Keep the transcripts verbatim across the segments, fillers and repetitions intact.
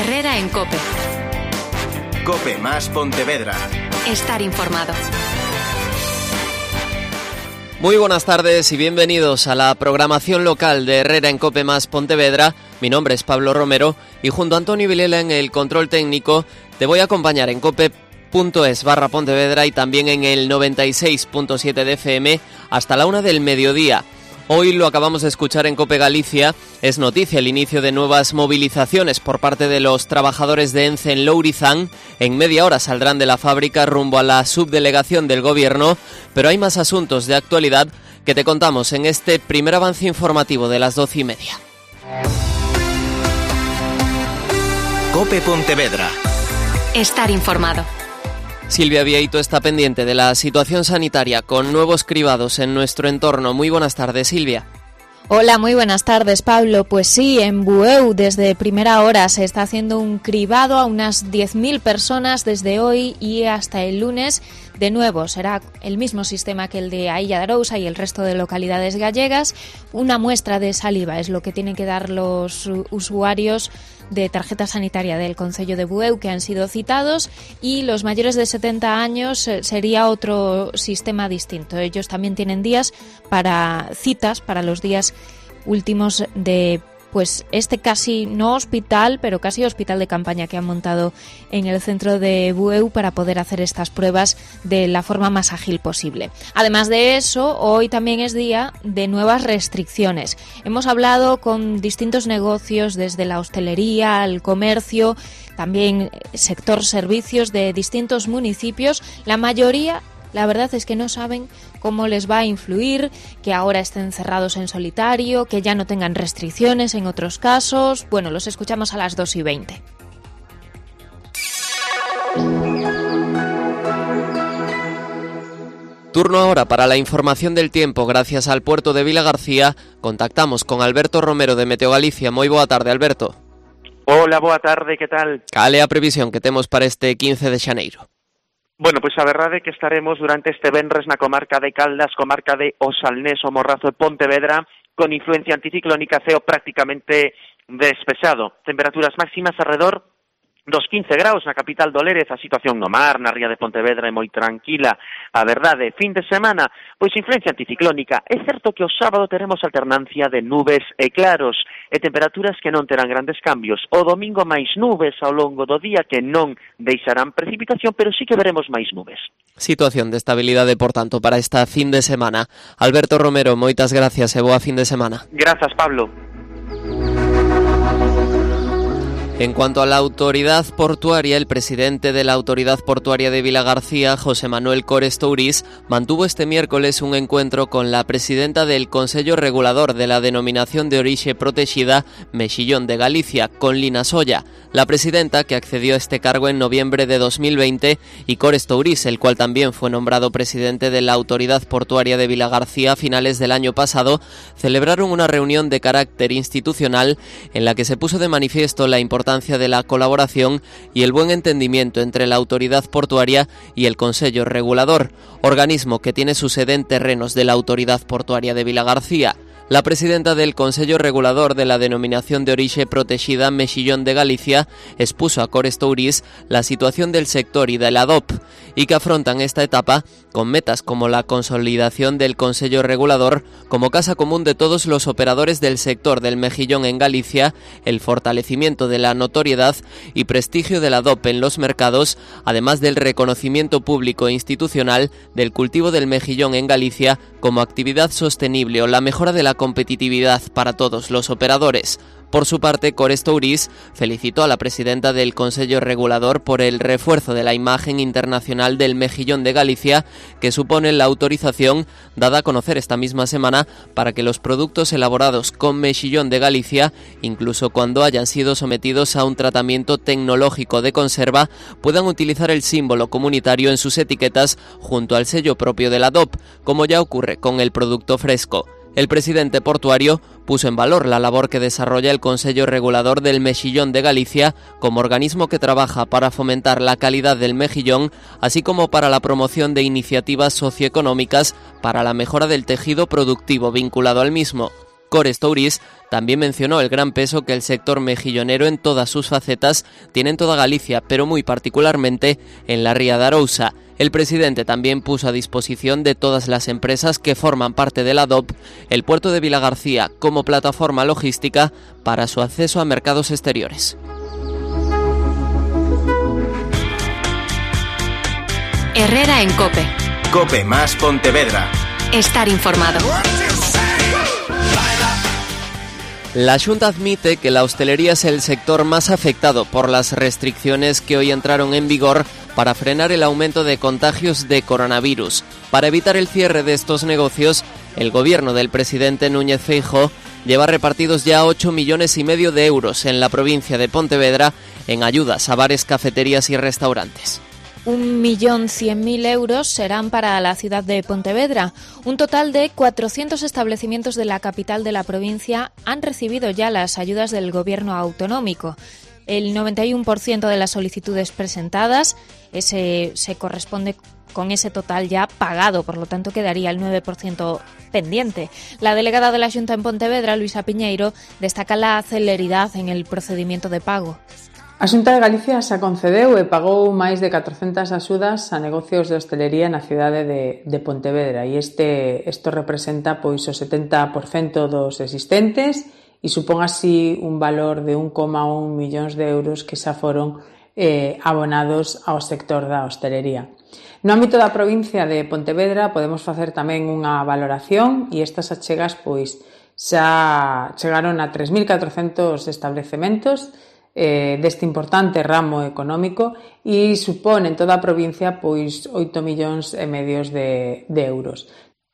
Herrera en COPE. COPE más Pontevedra. Estar informado. Muy buenas tardes y bienvenidos a la programación local de Herrera en COPE más Pontevedra. Mi nombre es Pablo Romero y junto a Antonio Vilela en el control técnico te voy a acompañar en cope.es barra Pontevedra y también en el noventa y seis punto siete de F M hasta la una del mediodía. Hoy lo acabamos de escuchar en COPE Galicia, es noticia el inicio de nuevas movilizaciones por parte de los trabajadores de ENCE en Lourizán. En media hora saldrán de la fábrica rumbo a la subdelegación del Gobierno, pero hay más asuntos de actualidad que te contamos en este primer avance informativo de las doce y media. COPE Pontevedra. Estar informado. Silvia Vieito está pendiente de la situación sanitaria con nuevos cribados en nuestro entorno. Muy buenas tardes, Silvia. Hola, muy buenas tardes, Pablo. Pues sí, en Bueu desde primera hora se está haciendo un cribado a unas diez mil personas desde hoy y hasta el lunes. De nuevo, será el mismo sistema que el de a Illa de Arousa y el resto de localidades gallegas. Una muestra de saliva es lo que tienen que dar los usuarios de tarjeta sanitaria del Concello de Bueu que han sido citados, y los mayores de setenta años sería otro sistema distinto. Ellos también tienen días para citas para los días últimos de pues este casi no hospital, pero casi hospital de campaña que han montado en el centro de Bueu para poder hacer estas pruebas de la forma más ágil posible. Además de eso, hoy también es día de nuevas restricciones. Hemos hablado con distintos negocios, desde la hostelería al comercio, también sector servicios de distintos municipios. La mayoría, la verdad es que no saben cómo les va a influir que ahora estén cerrados en solitario, que ya no tengan restricciones en otros casos. Bueno, los escuchamos a las dos y veinte. Turno ahora para la información del tiempo. Gracias al puerto de Vilagarcía contactamos con Alberto Romero de Meteo Galicia. Moi boa tarde, Alberto. Hola, boa tarde, que tal? Cal é a previsión que temos para este quince de xaneiro? Bueno, pois a verdade é que estaremos durante este venres na comarca de Caldas, comarca de Osalnés, o Morrazo e Pontevedra, con influencia anticiclónica, ceo prácticamente despexado. Temperaturas máximas alrededor dos quince graus na capital do Lérez. A situación no mar, na ría de Pontevedra, é moi tranquila. A verdade, fin de semana, pois influencia anticiclónica. É certo que o sábado teremos alternancia de nubes e claros, e temperaturas que non terán grandes cambios. O domingo máis nubes ao longo do día que non deixarán precipitación, pero sí que veremos máis nubes. Situación de estabilidade, por tanto, para esta fin de semana. Alberto Romero, moitas gracias e boa fin de semana. Grazas, Pablo. En cuanto a la autoridad portuaria, el presidente de la Autoridad Portuaria de Vilagarcía, José Manuel Cores Tourís, mantuvo este miércoles un encuentro con la presidenta del Consello Regulador de la Denominación de Orixe Protexida, Mexillón de Galicia, con Lina Solla. La presidenta, que accedió a este cargo en noviembre de dos mil veinte, y Cores Tourís, el cual también fue nombrado presidente de la Autoridad Portuaria de Vilagarcía a finales del año pasado, celebraron una reunión de carácter institucional en la que se puso de manifiesto la importancia de la colaboración y el buen entendimiento entre la autoridad portuaria y el Consello Regulador, organismo que tiene su sede en terrenos de la Autoridad Portuaria de Vilagarcía. La presidenta del Consello Regulador de la Denominación de Orixe Protexida, Mexillón de Galicia, expuso a Cores Tourís la situación del sector y de la D O P, y que afrontan esta etapa con metas como la consolidación del Consello Regulador como casa común de todos los operadores del sector del mejillón en Galicia, el fortalecimiento de la notoriedad y prestigio de la D O P en los mercados, además del reconocimiento público e institucional del cultivo del mejillón en Galicia como actividad sostenible o la mejora de la competitividad para todos los operadores. Por su parte, Cores Tourís felicitó a la presidenta del Consello Regulador por el refuerzo de la imagen internacional del mejillón de Galicia, que supone la autorización dada a conocer esta misma semana para que los productos elaborados con mejillón de Galicia, incluso cuando hayan sido sometidos a un tratamiento tecnológico de conserva, puedan utilizar el símbolo comunitario en sus etiquetas junto al sello propio de la D O P, como ya ocurre con el producto fresco. El presidente portuario puso en valor la labor que desarrolla el Consello Regulador del Mexillón de Galicia como organismo que trabaja para fomentar la calidad del mejillón, así como para la promoción de iniciativas socioeconómicas para la mejora del tejido productivo vinculado al mismo. Cores Tourís también mencionó el gran peso que el sector mejillonero en todas sus facetas tiene en toda Galicia, pero muy particularmente en la Ría de Arousa. El presidente también puso a disposición de todas las empresas que forman parte de la D O P el puerto de Vilagarcía como plataforma logística para su acceso a mercados exteriores. Herrera en COPE. COPE más Pontevedra. Estar informado. La Xunta admite que la hostelería es el sector más afectado por las restricciones que hoy entraron en vigor para frenar el aumento de contagios de coronavirus. Para evitar el cierre de estos negocios, el gobierno del presidente Núñez Feijóo lleva repartidos ya ocho millones y medio de euros en la provincia de Pontevedra en ayudas a bares, cafeterías y restaurantes. Un millón cien mil euros serán para la ciudad de Pontevedra. Un total de cuatrocientos establecimientos de la capital de la provincia han recibido ya las ayudas del gobierno autonómico. El noventa y uno por ciento de las solicitudes presentadas ese, se corresponde con ese total ya pagado, por lo tanto quedaría el nueve por ciento pendiente. La delegada de la Xunta en Pontevedra, Luisa Piñeiro, destaca la celeridad en el procedimiento de pago. A Xunta de Galicia xa concedeu e pagou máis de catrocentas axudas a negocios de hostelería na cidade de, de Pontevedra e este isto representa pois o setenta por cento dos existentes e supón así un valor de un coma un millóns de euros que xa foron eh, abonados ao sector da hostelería. No ámbito da provincia de Pontevedra podemos facer tamén unha valoración e estas achegas pois xa chegaron a tres mil catrocentos establecementos Eh, deste importante ramo económico e supón en toda a provincia pois oito millóns e medios de, de euros.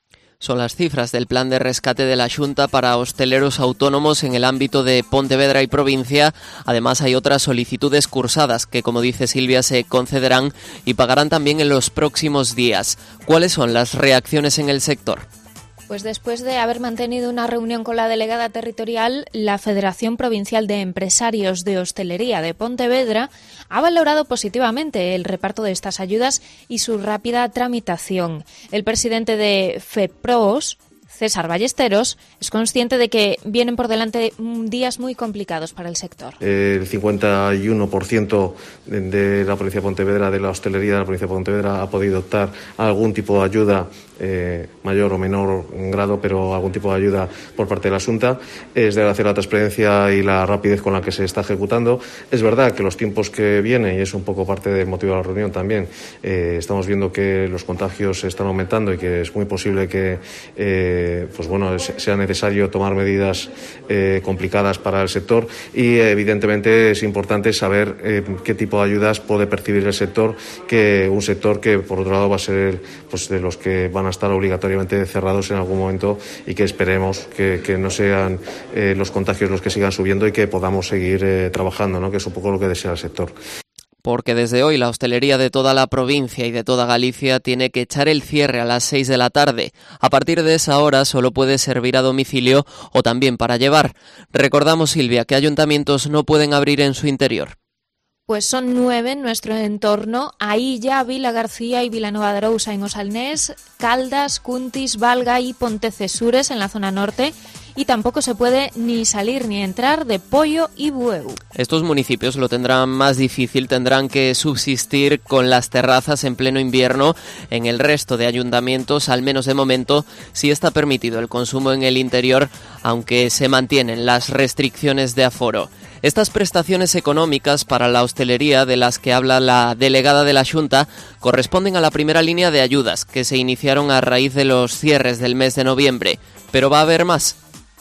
Son las cifras del plan de rescate de la Xunta para hosteleros autónomos en el ámbito de Pontevedra y provincia. Además, hay otras solicitudes cursadas que, como dice Silvia, se concederán y pagarán también en los próximos días. ¿Cuáles son las reacciones en el sector? Pues después de haber mantenido una reunión con la delegada territorial, la Federación Provincial de Empresarios de Hostelería de Pontevedra ha valorado positivamente el reparto de estas ayudas y su rápida tramitación. El presidente de FEPROOS, César Ballesteros, es consciente de que vienen por delante días muy complicados para el sector. El cincuenta y uno por ciento de la provincia de Pontevedra, de la hostelería de la provincia de Pontevedra, ha podido optar a algún tipo de ayuda, eh, mayor o menor grado, pero algún tipo de ayuda por parte de la Xunta. Es de agradecer la transparencia y la rapidez con la que se está ejecutando. Es verdad que los tiempos que vienen, y es un poco parte del motivo de la reunión también, eh, estamos viendo que los contagios están aumentando y que es muy posible que eh, pues bueno, sea necesario tomar medidas eh, complicadas para el sector y evidentemente es importante saber eh, qué tipo de ayudas puede percibir el sector, que un sector que por otro lado va a ser pues de los que van a estar obligatoriamente cerrados en algún momento y que esperemos que, que no sean eh, los contagios los que sigan subiendo y que podamos seguir eh, trabajando, ¿no? Que es un poco lo que desea el sector. Porque desde hoy la hostelería de toda la provincia y de toda Galicia tiene que echar el cierre a las seis de la tarde. A partir de esa hora solo puede servir a domicilio o también para llevar. Recordamos, Silvia, que ayuntamientos no pueden abrir en su interior. Pues son nueve en nuestro entorno: Ailla, Vilagarcía y Vilanova de Arousa en Osalnés, Caldas, Cuntis, Valga y Pontecesures en la zona norte. Y tampoco se puede ni salir ni entrar de Poio y Bueu. Estos municipios lo tendrán más difícil, tendrán que subsistir con las terrazas en pleno invierno. En el resto de ayuntamientos, al menos de momento, sí está permitido el consumo en el interior, aunque se mantienen las restricciones de aforo. Estas prestaciones económicas para la hostelería de las que habla la delegada de la Xunta corresponden a la primera línea de ayudas que se iniciaron a raíz de los cierres del mes de noviembre. Pero va a haber más.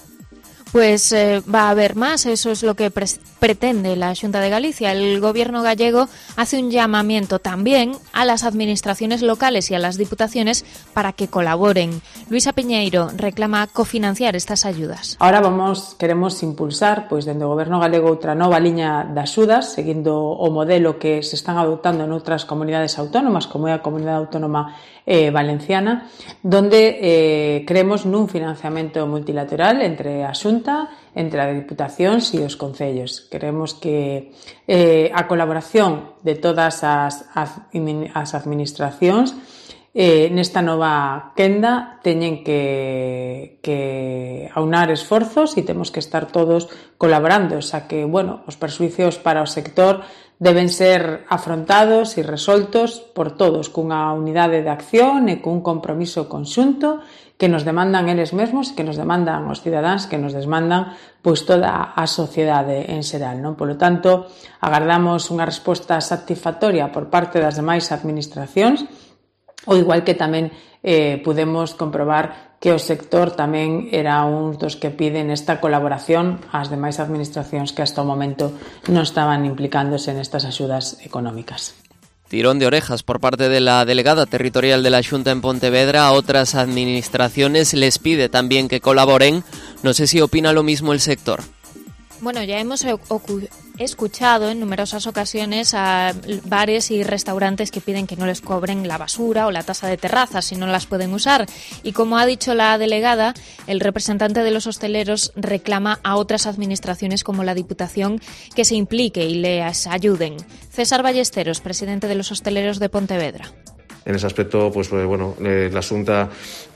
Pues eh, va a haber más, eso es lo que pre- pretende la Xunta de Galicia. El gobierno gallego hace un llamamiento también a las administraciones locales y a las diputaciones para que colaboren. Luisa Piñeiro reclama cofinanciar estas ayudas. Ahora vamos, queremos impulsar, pois dende o goberno galego, outra nova liña de axudas, seguindo o modelo que se están adoptando en outras comunidades autónomas, como é a comunidade autónoma eh, valenciana, donde eh, creemos nun financiamento multilateral entre a Xunta, entre as diputacións e os concellos. Queremos que eh, a colaboración de todas as, as, as administracións eh, nesta nova quenda teñen que, que aunar esforzos e temos que estar todos colaborando, xa que, bueno, os perxuicios para o sector deben ser afrontados e resoltos por todos cunha unidade de acción e cun compromiso conxunto que nos demandan eles mesmos, que nos demandan os cidadáns, que nos desmandan pois toda a sociedade en xeral, non? Polo tanto, agardamos unha resposta satisfactoria por parte das demais administracións, ou igual que tamén eh, podemos comprobar que o sector tamén era un dos que piden esta colaboración ás demais administracións que hasta o momento non estaban implicándose nestas axudas económicas. Tirón de orejas por parte de la delegada territorial de la Xunta en Pontevedra a otras administraciones, les pide también que colaboren. No sé si opina lo mismo el sector. Bueno, ya hemos escuchado en numerosas ocasiones a bares y restaurantes que piden que no les cobren la basura o la tasa de terrazas si no las pueden usar. Y como ha dicho la delegada, el representante de los hosteleros reclama a otras administraciones como la Diputación que se implique y les ayuden. César Ballesteros, presidente de los hosteleros de Pontevedra. En ese aspecto, pues bueno, eh, la Xunta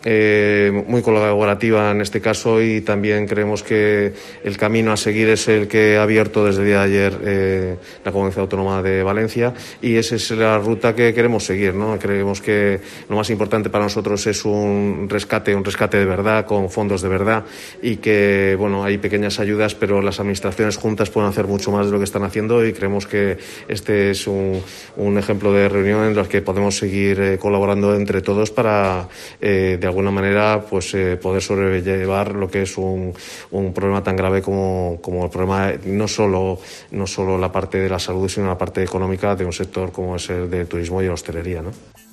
eh, muy colaborativa en este caso, y también creemos que el camino a seguir es el que ha abierto desde el día de ayer eh, la Comunidad Autónoma de Valencia, y esa es la ruta que queremos seguir, ¿no? Creemos que lo más importante para nosotros es un rescate, un rescate de verdad, con fondos de verdad, y que, bueno, hay pequeñas ayudas, pero las administraciones juntas pueden hacer mucho más de lo que están haciendo, y creemos que este es un, un ejemplo de reunión en la que podemos seguir Eh, colaborando entre todos para eh, de alguna manera pues eh, poder sobrellevar lo que es un, un problema tan grave como, como el problema, no solo, no solo la parte de la salud, sino la parte económica de un sector como es el del turismo y la hostelería, ¿no?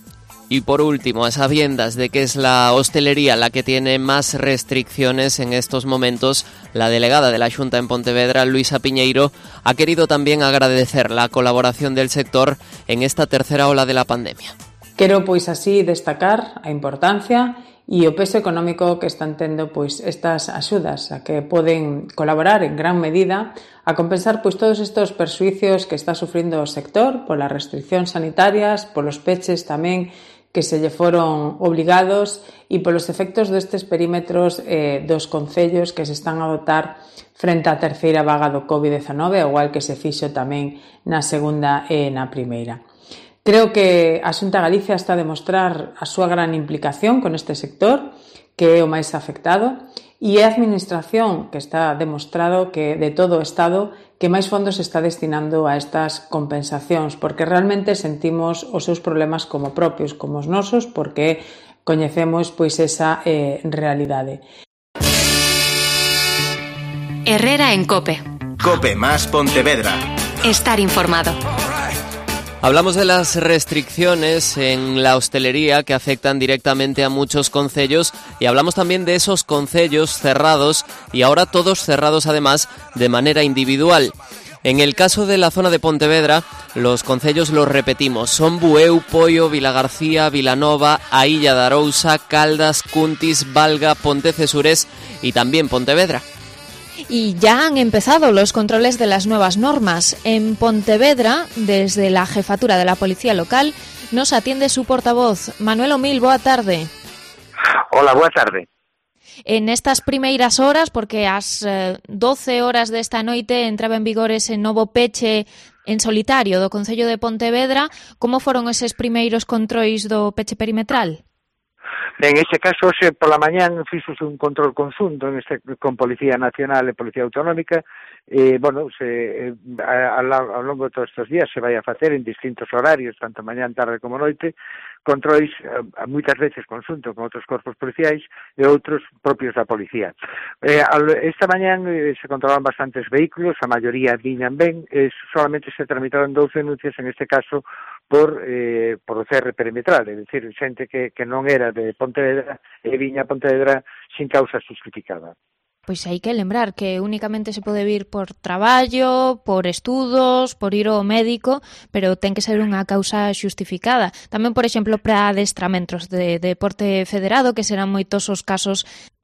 Y por último, a sabiendas de que es la hostelería la que tiene más restricciones en estos momentos, la delegada de la Xunta en Pontevedra, Luisa Piñeiro, ha querido también agradecer la colaboración del sector en esta tercera ola de la pandemia. Quero, pois, así destacar a importancia e o peso económico que están tendo, pois, estas axudas, a que poden colaborar en gran medida a compensar, pois, todos estes perxuicios que está sufrindo o sector polas restriccións sanitarias, polos peches tamén que se lle foron obligados e polos efectos destes perímetros eh, dos concellos que se están a adoptar frente á terceira vaga do covid diecinueve, igual que se fixo tamén na segunda e na primeira. Creo que a Xunta de Galicia está a demostrar a súa gran implicación con este sector, que é o máis afectado, e é a Administración que está demostrado que de todo o Estado que máis fondos está destinando a estas compensacións, porque realmente sentimos os seus problemas como propios, como os nosos, porque coñecemos pois esa eh, realidade. Herrera en COPE. COPE más Pontevedra. Estar informado. Hablamos de las restricciones en la hostelería que afectan directamente a muchos concellos, y hablamos también de esos concellos cerrados, y ahora todos cerrados además de manera individual. En el caso de la zona de Pontevedra, los concellos los repetimos, son Bueu, Poio, Vilagarcía, Vilanova, a Illa de Arousa, Caldas, Cuntis, Valga, Pontecesures y también Pontevedra. Y ya han empezado los controles de las nuevas normas. En Pontevedra, desde la jefatura de la policía local, nos atiende su portavoz, Manuel Omil. Boa tarde. Hola, boa tarde. En estas primeiras horas, porque ás doce horas desta noite entraba en vigor ese novo peche en solitario do Concello de Pontevedra, como foron eses primeiros controis do peche perimetral? En este caso, se pola mañán fixose un control conxunto en este, con Policía Nacional e Policía Autonómica. Eh, bueno, se, eh, a, a, ao longo de todos estes días se vai a facer en distintos horarios, tanto mañán, tarde como noite, controis a, a moitas veces conxunto con outros corpos policiais e outros propios da policía. Eh, esta mañán eh, se controlaban bastantes vehículos, a maioría viñan ben, eh, solamente se tramitaron dous denuncias, en este caso por eh, por o C R perimetral, é dicir, xente que, que non era de Pontevedra e viña a Pontevedra sin causa justificada. Pois hai que lembrar que únicamente se pode vir por traballo, por estudos, por ir ao médico, pero ten que ser unha causa xustificada. Tamén, por exemplo, para adestramentos de deporte federado, que serán moitos os casos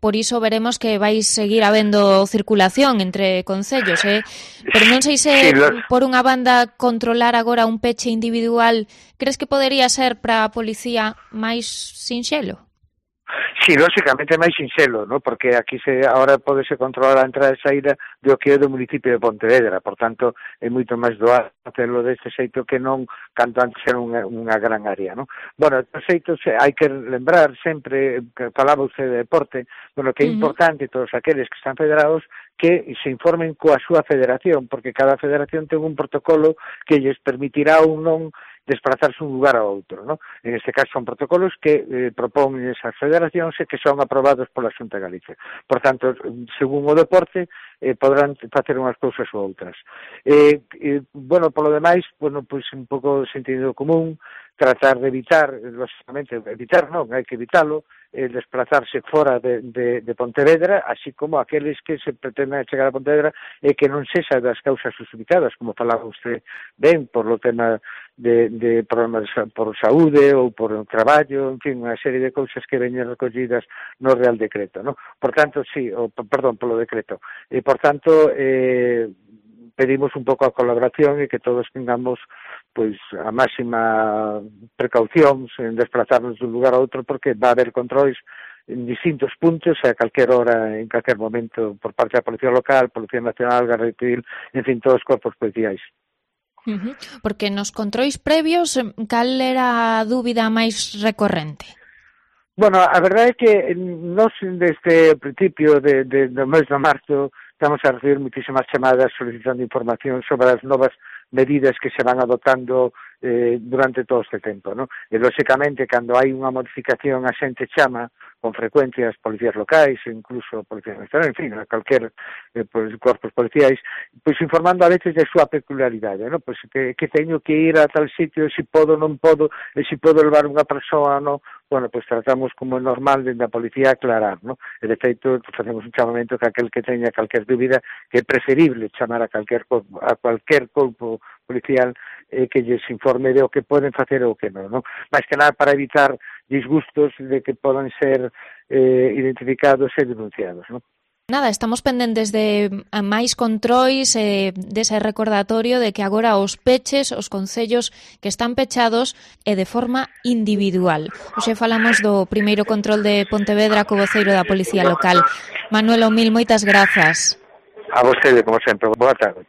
por iso veremos que vais seguir habendo circulación entre concellos, eh? Pero non sei se, sí, los... por unha banda, controlar agora un peche individual, crees que podería ser para a policía máis sinxelo? Sí, lógicamente máis sinxelo, ¿no? Porque aquí se ahora podese controlar a entrada e saída do que é do municipio de Pontevedra, por tanto é moito máis doado hacerlo deste xeito que non canto antes era unha, unha gran área, ¿no? Bueno, de xeito hai que lembrar sempre, que falaba usted de deporte, bueno, que é importante todos aqueles que están federados que se informen coa súa federación, porque cada federación ten un protocolo que lles permitirá ou non desplazarse un lugar a outro, ¿no? En este caso son protocolos que eh, propón esas federacións e que son aprobados pola Xunta de Galicia. Por tanto, según o deporte, eh, podrán facer unhas cousas ou outras. Eh, eh, bueno, polo demais, bueno, pois un pouco de sentido común, tratar de evitar, lógicamente, evitar non, hai que evitalo, eh, desplazarse fora de, de, de Pontevedra, así como aqueles que se pretenden chegar a Pontevedra e que non sexa das causas justificadas, como falaba usted ben, por lo tema de, de problemas por saúde ou por un traballo, en fin, unha serie de cousas que veñen recollidas no Real Decreto, ¿no? Por tanto, sí, o, perdón, polo decreto. E, por tanto, eh, pedimos un pouco a colaboración e que todos tengamos pois a máxima precaución en desplazarnos dun lugar a outro, porque va a haber controis en distintos puntos a calquer hora, en calquer momento, por parte da Policía Local, Policía Nacional, Garda Civil, en fin, todos os corpos policiais. Uh-huh. Porque nos controis previos, cal era a dúbida máis recorrente? Bueno, a verdade é que nós desde o principio de, de, do mes de marzo estamos a recibir muchísimas chamadas solicitando información sobre as novas medidas que se van adoptando eh, durante todo este tempo, ¿no? E, lógicamente, cando hai unha modificación, a xente chama con frecuencia as policías locais, incluso a Policía Nacional, en fin, a calquer eh, pues, corpos policiais, pois informando a veces de súa peculiaridade, ¿no? Pois que, que teño que ir a tal sitio, se si podo, non podo, e se si podo levar unha persoa, non? Bueno, pois tratamos como é normal dende a policía aclarar, ¿no? E, de feito, facemos un chamamento que aquel que teña calquer dúbida, que é preferible chamar a calquer a cualquier corpo policial eh, que lles informe de o que poden facer ou o que non, non? Mais que nada para evitar disgustos de que podan ser eh, identificados e denunciados, non? Nada, estamos pendentes de máis controis, eh, dese recordatorio de que agora os peches, os concellos que están pechados e de forma individual. Hoxe falamos do primeiro control de Pontevedra co voceiro da Policía Local. Manuel Omil, moitas grazas. A vostede, como sempre. Boa tarde.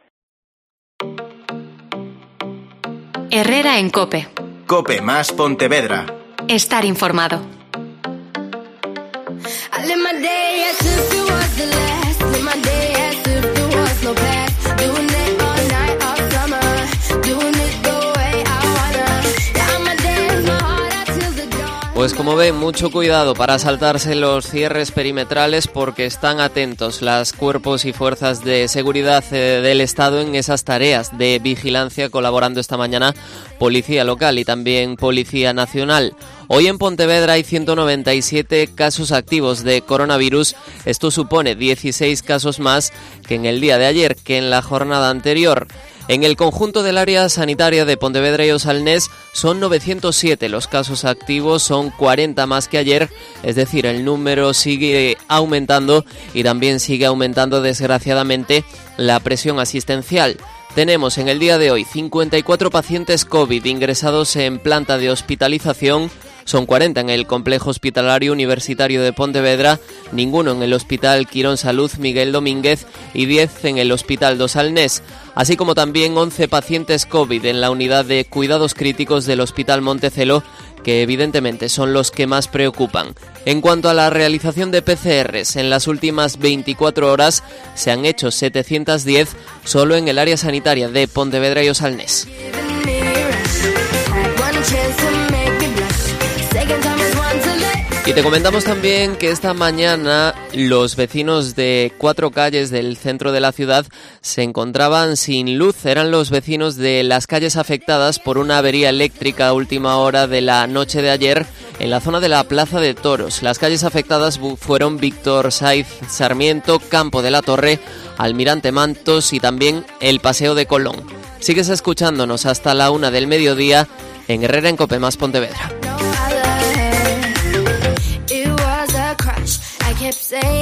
Herrera en COPE. COPE más Pontevedra. Estar informado. Pues como ven, mucho cuidado para saltarse los cierres perimetrales, porque están atentos los cuerpos y fuerzas de seguridad eh, del Estado en esas tareas de vigilancia, colaborando esta mañana Policía Local y también Policía Nacional. Hoy en Pontevedra hay ciento noventa y siete casos activos de coronavirus. Esto supone dieciséis casos más que en el día de ayer, que en la jornada anterior. En el conjunto del área sanitaria de Pontevedra y Osalnés son novecientos siete los casos activos, son cuarenta más que ayer, es decir, el número sigue aumentando y también sigue aumentando desgraciadamente la presión asistencial. Tenemos en el día de hoy cincuenta y cuatro pacientes COVID ingresados en planta de hospitalización. Son cuarenta en el Complejo Hospitalario Universitario de Pontevedra, ninguno en el Hospital Quirón Salud Miguel Domínguez y diez en el Hospital dos Salnés, así como también once pacientes COVID en la unidad de cuidados críticos del Hospital Montecelo, que evidentemente son los que más preocupan. En cuanto a la realización de P C Rs, en las últimas veinticuatro horas se han hecho setecientos diez solo en el área sanitaria de Pontevedra y Osalnés. Y te comentamos también que esta mañana los vecinos de cuatro calles del centro de la ciudad se encontraban sin luz. Eran los vecinos de las calles afectadas por una avería eléctrica a última hora de la noche de ayer en la zona de la Plaza de Toros. Las calles afectadas fueron Víctor Saiz Sarmiento, Campo de la Torre, Almirante Mantos y también el Paseo de Colón. Sigues escuchándonos hasta la una del mediodía en Herrera en COPE más Pontevedra. Kept saying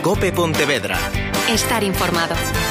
COPE Pontevedra. Estar informado.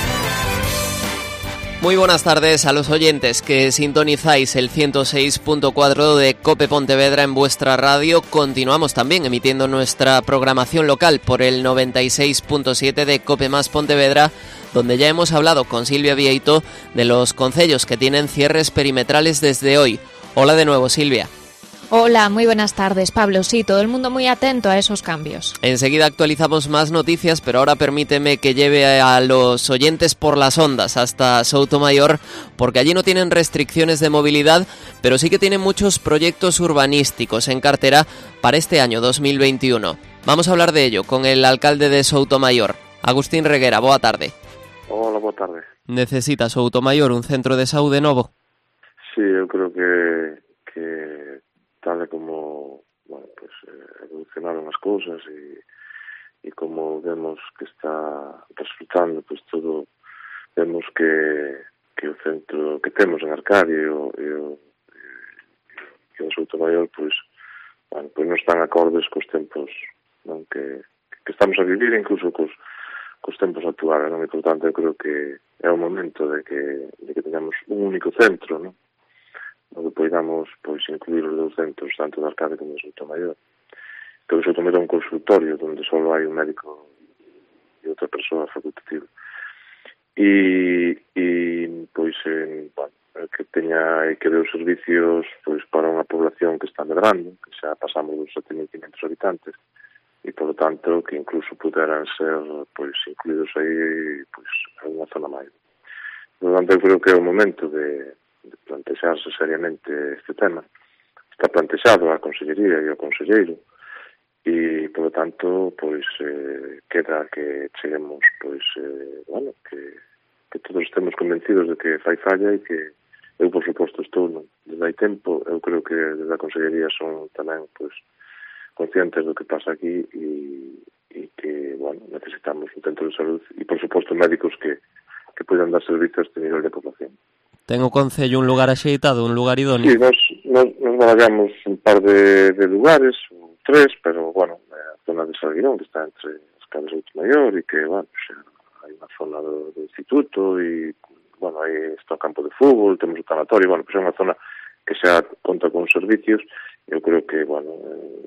Muy buenas tardes a los oyentes que sintonizáis el ciento seis punto cuatro de COPE Pontevedra en vuestra radio. Continuamos también emitiendo nuestra programación local por el noventa y seis punto siete de COPE Más Pontevedra, donde ya hemos hablado con Silvia Vieito de los concellos que tienen cierres perimetrales desde hoy. Hola de nuevo, Silvia. Hola, muy buenas tardes, Pablo. Sí, todo el mundo muy atento a esos cambios. Enseguida actualizamos más noticias, pero ahora permíteme que lleve a los oyentes por las ondas hasta Soutomayor, porque allí no tienen restricciones de movilidad, pero sí que tienen muchos proyectos urbanísticos en cartera para este año dos mil veintiuno. Vamos a hablar de ello con el alcalde de Soutomayor, Agustín Reguera. Boa tarde. Hola, boa tarde. Necesita Soutomayor un centro de saúde novo? Sí, eu creo que, que tal e como, bueno, pues, eh, evolucionaron as cousas e, e como vemos que está resultando, pues todo, vemos que, que o centro que temos en Arcadia e o, e o, e o Soutomayor, pues, bueno, pues non están acordes cos tempos, non, que, que estamos a vivir, incluso cos, cos tempos actuales, non? E, por tanto, eu creo que é o momento de que, de que teñamos un único centro, non? Onde poidamos, pois, incluir os dous centros, tanto de Arcadia como de Soutomayor. Que o Soutomayor é un consultorio onde só hai un médico e outra persoa facultativa. E, e pois, eh, bueno, que teña e que dé os servicios, pois, para unha población que está medrando, que xa pasamos dos sete mil quinhentos habitantes, e, por lo tanto, que incluso puderan ser, pois, incluídos aí, pois, en unha zona máis. Por lo tanto, eu creo que é o momento de de plantexarse seriamente este tema. Está plantexado a Consellería e ao Conselleiro e, por lo tanto, pois eh, queda que cheguemos, pois, eh, bueno, que, que todos estemos convencidos de que fai falla e que eu, por suposto, estou, non? Desde hai tempo, eu creo que desde a Consellería son tamén, pois, conscientes do que pasa aquí e, e que, bueno, necesitamos un centro de salud e, por suposto, médicos que, que poidan dar servicio a este nivel de población. Ten o Concello un lugar axeitado, un lugar idóneo? Sí, nos, nos, nos barallamos un par de, de lugares, tres, pero, bueno, a zona de Salguirón, que está entre as calles de Soutomayor, e que, bueno, xa, hai unha zona do, do instituto, e, bueno, aí está o campo de fútbol, temos o tanatorio, bueno, pues é unha zona que xa conta con servicios, eu creo que, bueno,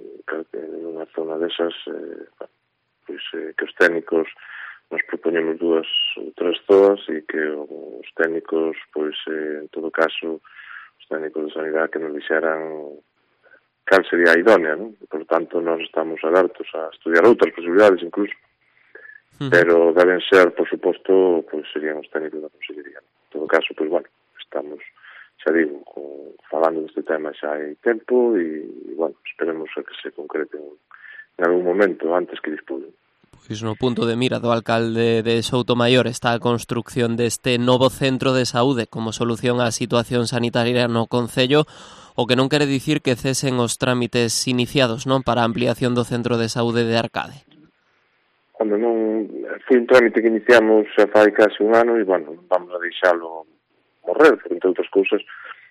en unha zona desas, eh, bueno, pues, eh, que os técnicos nos propoñemos dúas ou tres zoas e que os técnicos, pois, eh, en todo caso, os técnicos de sanidade que nos dixeran cal sería a idónea, non? E, por tanto, nós estamos abertos a estudiar outras posibilidades, incluso, uh-huh. Pero deben ser, por suposto, pois, serían os técnicos da Consellería. En todo caso, pois, bueno, estamos, xa digo, con, falando deste tema xa hai tempo e, bueno, esperemos a que se concreten en algún momento antes que disputen. Pois no punto de mira do alcalde de Soutomayor está a construción deste novo centro de saúde como solución á situación sanitaria no concello, o que non quere dicir que cesen os trámites iniciados, non, para a ampliación do centro de saúde de Arcade. Cando non foi un trámite que iniciamos xa fai case un ano e, bueno, vamos a deixalo morrer, porque, entre outras cousas,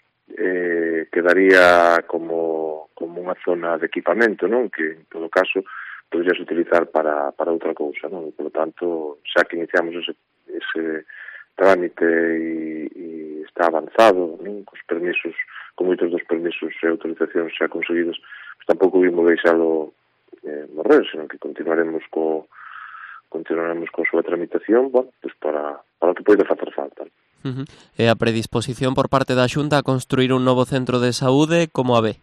eh, quedaría como, como unha zona de equipamento, non, que, en todo caso, podrías utilizar para, para outra cousa, non? E, por lo tanto, xa que iniciamos ese, ese trámite e, e está avanzado, non? Cos permisos, con moitos dos permisos e autorizacións xa conseguidos, pues tampouco vimos deixalo eh, morrer, senón que continuaremos co continuaremos con a súa tramitación, bueno, pues para, para o que poida facer falta. Uh-huh. E a predisposición por parte da Xunta a construir un novo centro de saúde, como a ve?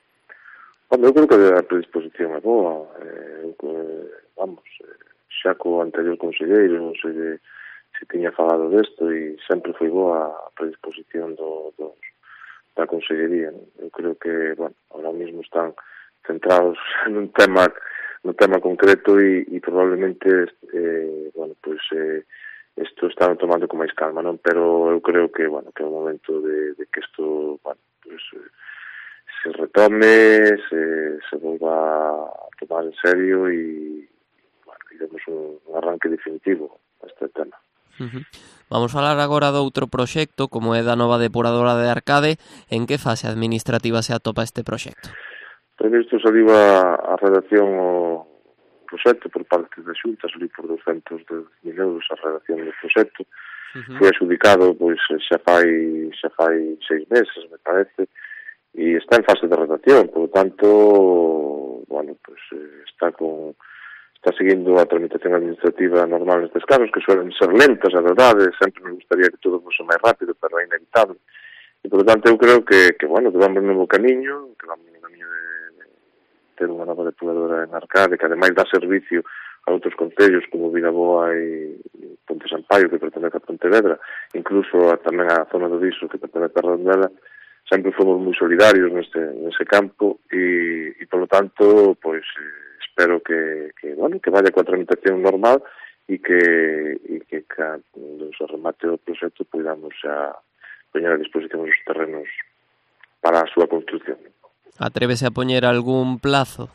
Bueno, eu creo que a predisposición é boa, eh, vamos, xa co anterior conselleiro se, se tiña falado desto e sempre foi boa a predisposición do, do, da consellería. Eu creo que, bueno, ahora mismo están centrados nun tema no tema concreto e, e probablemente eh, bueno, pues eh, isto están tomando con máis calma, non? Pero eu creo que, bueno, que é o momento de, de que isto, bueno, pues eh, se retome, se, se volva a tomar en serio e, bueno, e demos un, un arranque definitivo a este tema. Uh-huh. Vamos a falar agora do outro proxecto, como é da nova depuradora de Arcade. En que fase administrativa se atopa este proxecto? Pois isto saliu a, a redacción o proxecto por parte da Xunta, ali por douscentos mil euros a redacción do proxecto. Uh-huh. Foi adjudicado pois xa fai xa fai seis meses, me parece, e está en fase de redacción, por lo tanto, bueno, pues está con está seguindo a tramitación administrativa normal nestes casos, que suelen ser lentas, a verdade, sempre me gustaría que todo fose máis rápido, pero é inevitable. E, por lo tanto, eu creo que, que bueno, que vamos no novo camiño, que vamos no camiño de ter unha nova depuradora en Arcade, que ademais dá servicio a outros concellos como Vilaboa e Ponte Sampaio, que pertenece a Pontevedra, incluso a, tamén a zona do Viso, que pertenece a Redondela. Sempre fomos moi solidarios neste, nese campo e, e, por lo tanto, pois, eh, espero que, que, bueno, que vaya coa tramitación normal e que, e que cando se remate o proxecto podamos xa poñer a disposición os terrenos para a súa construcción. Atrévese a poñer algún plazo?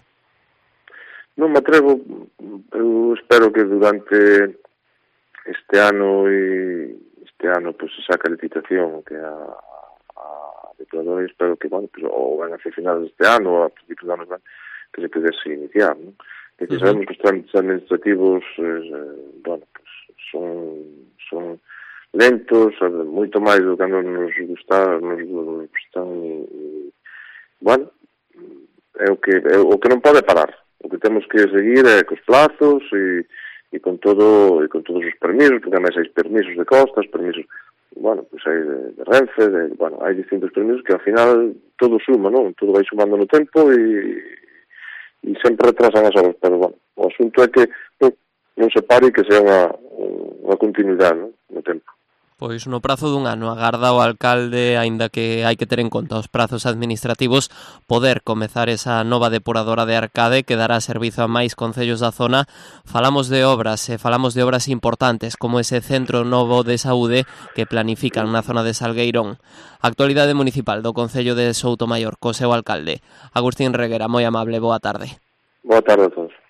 Non me atrevo, eu espero que durante este ano e este ano pues, se saca a licitación que a, a depuradora, e espero que, bueno, pues, ou van a ser finales deste ano ou a principios de anos que se pudese iniciar, ¿no? Que uh-huh. sabemos que os trámites administrativos eh, bueno, pues, son son lentos, moito máis do que nos gustar, nos gustan e, bueno, é o que é o que non pode parar. O que temos que seguir é cos plazos e, e con todo e con todos os permisos, porque además hai permisos de costas, permisos, bueno, pues hai de, de Renfe, de, bueno, hai distintos permisos que ao final todo suma, non? Todo vai sumando no tempo e, e sempre retrasan as obras, pero bueno, o asunto é que non, non se pare e que sea unha, unha continuidade, non? No tempo. Pois no prazo dun ano agarda o alcalde, aínda que hai que ter en conta os prazos administrativos, poder comezar esa nova depuradora de Arcade que dará servizo a máis concellos da zona. Falamos de obras, e falamos de obras importantes como ese centro novo de saúde que planifican na zona de Salgueirón. Actualidade municipal do Concello de Soutomaior, co seu alcalde. Agustín Reguera, moi amable, boa tarde. Boa tarde a todos.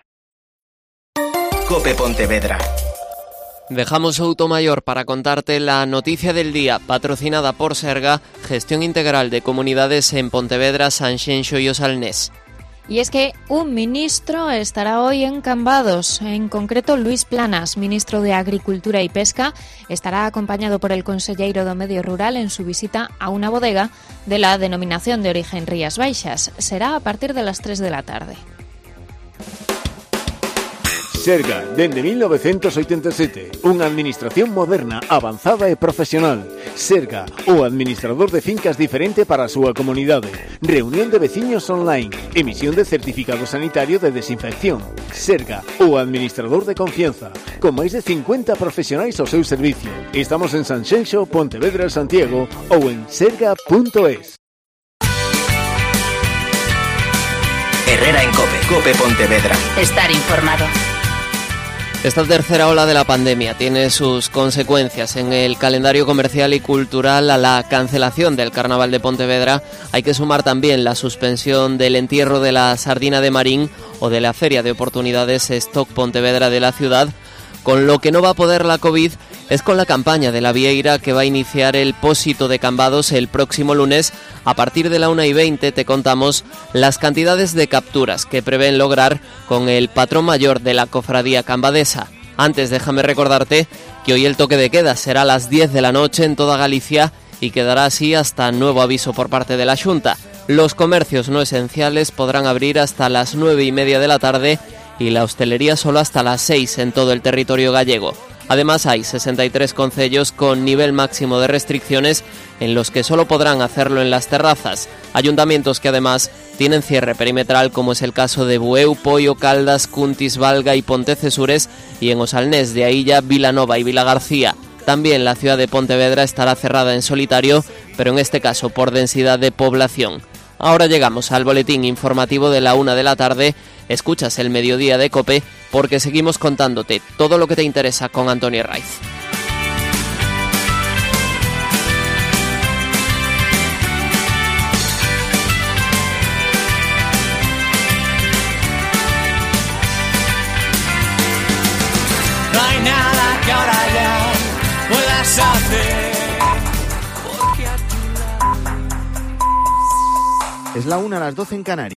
COPE Pontevedra. Dejamos Soutomaior para contarte la noticia del día, patrocinada por Serga, Gestión Integral de Comunidades en Pontevedra, Sanxenxo y Osalnés. Y es que un ministro estará hoy en Cambados, en concreto Luis Planas, ministro de Agricultura y Pesca, estará acompañado por el conselleiro do Medio Rural en su visita a una bodega de la denominación de origen Rías Baixas. Será a partir de las tres de la tarde. Serga, dende mil novecientos oitenta e sete, unha administración moderna, avanzada e profesional. Serga, o administrador de fincas diferente para a súa comunidade. Reunión de veciños online, emisión de certificado sanitario de desinfección. Serga, o administrador de confianza, con máis de cincuenta profesionais ao seu servicio. Estamos en Sanxenxo, Pontevedra, Santiago ou en serga punto es. Herrera en COPE, COPE Pontevedra. Estar informado. Esta tercera ola de la pandemia tiene sus consecuencias en el calendario comercial y cultural. A la cancelación del Carnaval de Pontevedra hay que sumar también la suspensión del entierro de la sardina de Marín o de la Feria de Oportunidades Stock Pontevedra de la ciudad. Con lo que no va a poder la COVID es con la campaña de la Vieira, que va a iniciar el Pósito de Cambados el próximo lunes. A partir de la una y veinte te contamos las cantidades de capturas que prevén lograr con el patrón mayor de la cofradía cambadesa. Antes, déjame recordarte que hoy el toque de queda será a las diez de la noche en toda Galicia y quedará así hasta nuevo aviso por parte de la Xunta. Los comercios no esenciales podrán abrir hasta las nueve y media de la tarde y la hostelería solo hasta las seis en todo el territorio gallego. Además, hay sesenta y tres concellos con nivel máximo de restricciones en los que solo podrán hacerlo en las terrazas. Ayuntamientos que además tienen cierre perimetral, como es el caso de Bueu, Poio, Caldas, Cuntis, Valga y Pontecesures, y en Osalnés de Ailla, Vilanova y Vilagarcía. También la ciudad de Pontevedra estará cerrada en solitario, pero en este caso por densidad de población. Ahora llegamos al boletín informativo de la una de la tarde. Escuchas el mediodía de COPE porque seguimos contándote todo lo que te interesa con Antonio Raiz. No hay nada que ahora ya puedas hacer. Es la una a las doce en Canarias.